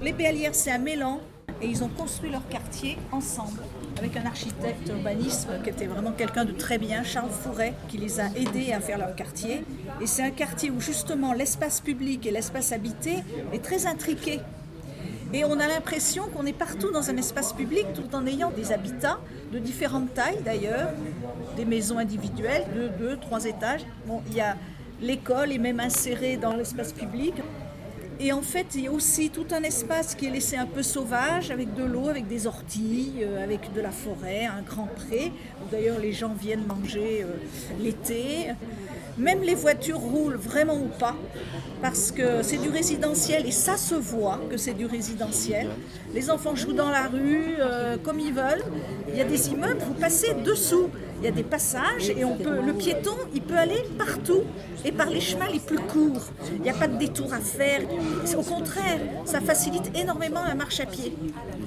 Les Béalières, c'est à Mélan et ils ont construit leur quartier ensemble avec un architecte urbanisme qui était vraiment quelqu'un de très bien, Charles Fouret, qui les a aidés à faire leur quartier. Et c'est un quartier où justement l'espace public et l'espace habité est très intriqué. Et on a l'impression qu'on est partout dans un espace public tout en ayant des habitats de différentes tailles d'ailleurs, des maisons individuelles de 2, 3 étages. Bon, il y a l'école est même insérée dans l'espace public. Et en fait, il y a aussi tout un espace qui est laissé un peu sauvage, avec de l'eau, avec des orties, avec de la forêt, un grand pré, où d'ailleurs les gens viennent manger l'été. Même les voitures roulent vraiment ou pas, parce que c'est du résidentiel et ça se voit que c'est du résidentiel. Les enfants jouent dans la rue comme ils veulent. Il y a des immeubles, vous passez dessous. Il y a des passages et le piéton, il peut aller partout et par les chemins les plus courts. Il n'y a pas de détour à faire. Au contraire, ça facilite énormément la marche à pied.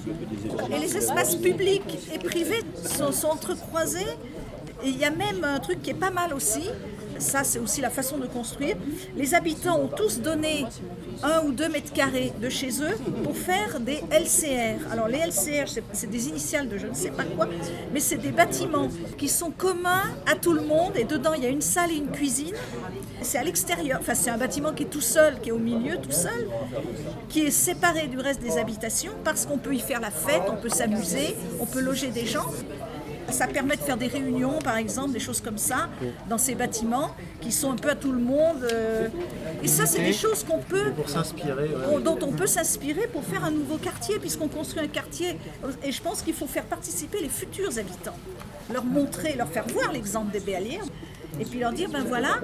Et les espaces publics et privés sont entrecroisés. Et il y a même un truc qui est pas mal aussi. Ça, c'est aussi la façon de construire. Les habitants ont tous donné 1 ou 2 mètres carrés de chez eux pour faire des LCR. Alors les LCR, c'est des initiales de je ne sais pas quoi, mais c'est des bâtiments qui sont communs à tout le monde et dedans il y a une salle et une cuisine. C'est à l'extérieur, enfin c'est un bâtiment qui est tout seul, qui est au milieu tout seul, qui est séparé du reste des habitations parce qu'on peut y faire la fête, on peut s'amuser, on peut loger des gens. Ça permet de faire des réunions, par exemple, des choses comme ça, dans ces bâtiments qui sont un peu à tout le monde. Et ça, c'est des choses qu'on peut, pour s'inspirer, dont on peut s'inspirer pour faire un nouveau quartier, puisqu'on construit un quartier. Et je pense qu'il faut faire participer les futurs habitants, leur montrer, leur faire voir l'exemple des Béalières, et puis leur dire, ben voilà,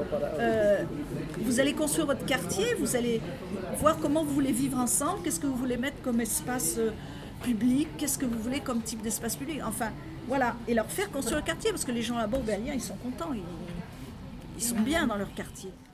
vous allez construire votre quartier, vous allez voir comment vous voulez vivre ensemble, qu'est-ce que vous voulez mettre comme espace public, qu'est-ce que vous voulez comme type d'espace public, enfin... Voilà, et leur faire construire le quartier, parce que les gens là-bas au Béalières, ils sont contents, ils sont bien dans leur quartier.